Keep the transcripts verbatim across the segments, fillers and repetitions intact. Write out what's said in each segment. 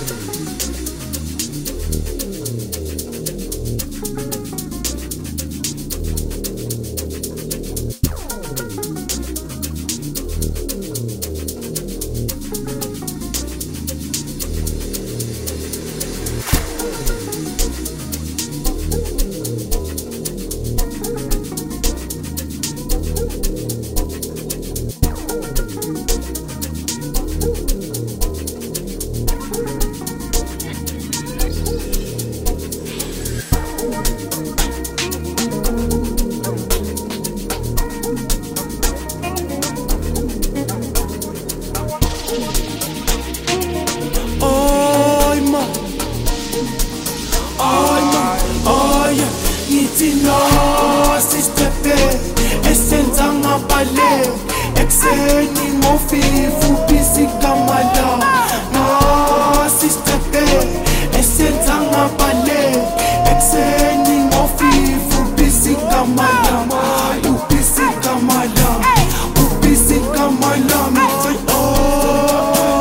Sino sistepe esenza ngabale ekseni ngofifu bisikamala no sistepe esenza ngabale ekseni ngofifu bisikamala ubisikamala ubisikamala mithi oh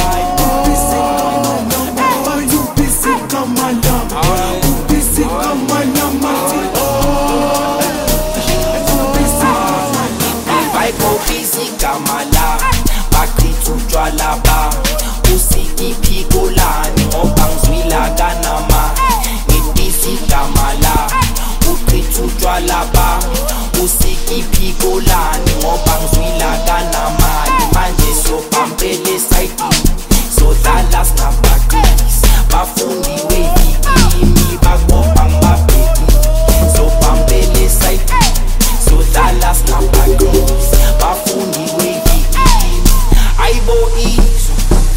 ubisikamala ubisikamala ubisikamala mithi Kamala, bakritu jwala ba Usiki golani, obang zwila ganama Ngitisi kamala, ukritu jwala ba Usiki golani, obang zwila ganama Manje so pampele saiti, so dalas na bakris Bafundi wevi imi, bagopang bapeti So pampele saiti, so dalas na bakris Bafundi wevi Aibo Isu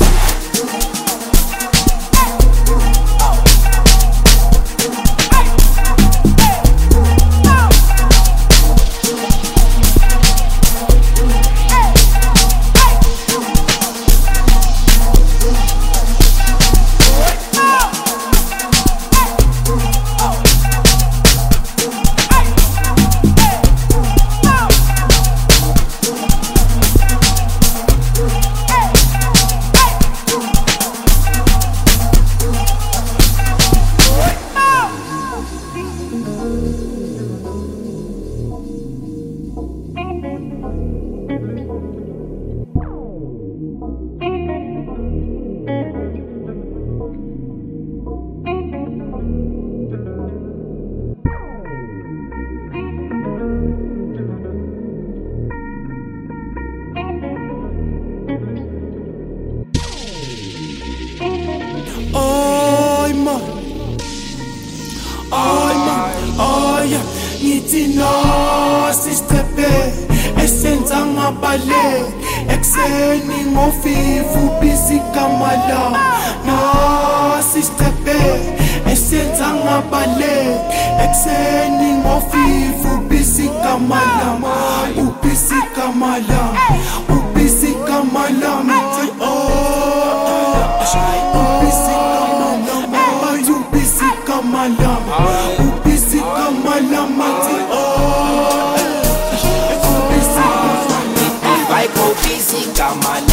Ngithi no sistepe esenza ngabale ekseni ngofifu bisikamala no sistepe esenza ngabale ekseni ngofifu bisikamala ubisikamala ubisikamala mithi oh ubisikamala ubisikamala ubisikamala mithi oh Vai ko bisikamala